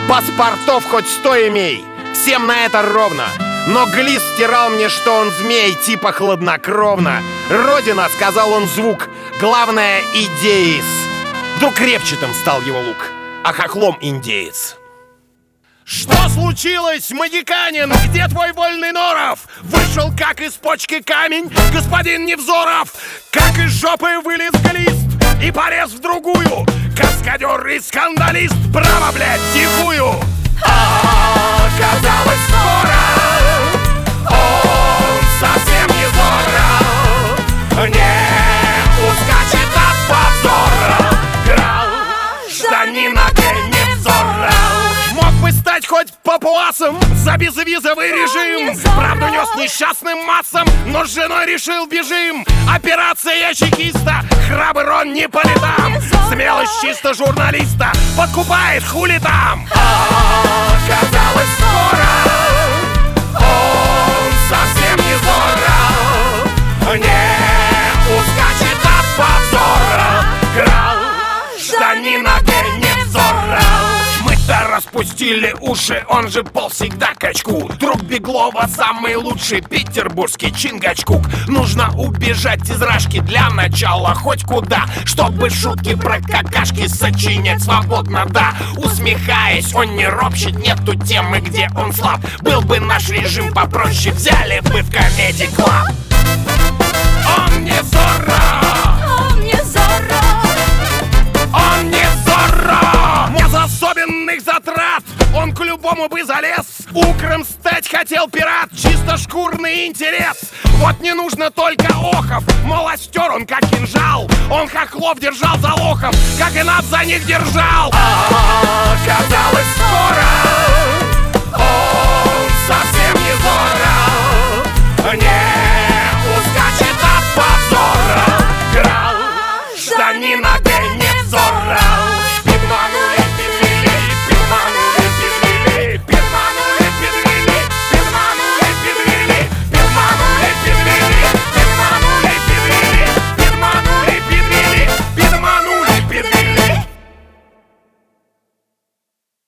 Паспортов хоть 100 имей, всем на это ровно. Но Глист стирал мне, что он змей, типа хладнокровно. Родина, сказал он звук, главное идеис. Вдруг репчатым стал его лук, а хохлом индеец. Что случилось, магиканин? Где твой вольный Норов? Вышел, как из почки камень, господин Невзоров. Как из жопы вылез Глист и полез в другую. Каскадер и скандалист, право, блядь, тихую. Оказалось скоро, он совсем не зорро, не ускачет от позора гражданина Невзора. Мог бы стать хоть папуасом за безвизовый режим. Правду нес несчастным массам, но с женой решил бежим. Операция чекиста, храбр он не по летам. Смелость чисто журналиста подкупает, хули там. Оказалось скоро, он совсем не зорро, не ускачет от позора гражданина Невзора. Мы-то распустили уши, он же пол всегда качку. Друг Беглова самый лучший петербургский Чингачгук. Нужно убежать из Рашки для начала хоть куда, чтобы шутки про какашки сочинять свободно, да. Усмехаясь, он не ропщет, нету темы, где он слаб. Был бы наш режим попроще, взяли бы в Comedy Club. Он не Зорро, он не Зорро, он не Зорро. Без особенных затрат он к любому бы залез. Укром стать хотел пират, чисто шкурный интерес. Вот не нужно только охов, мол, остер он как кинжал. Он хохлов держал за лохов, как и нас за них держал. Оказалось скоро, он совсем не Зорро, не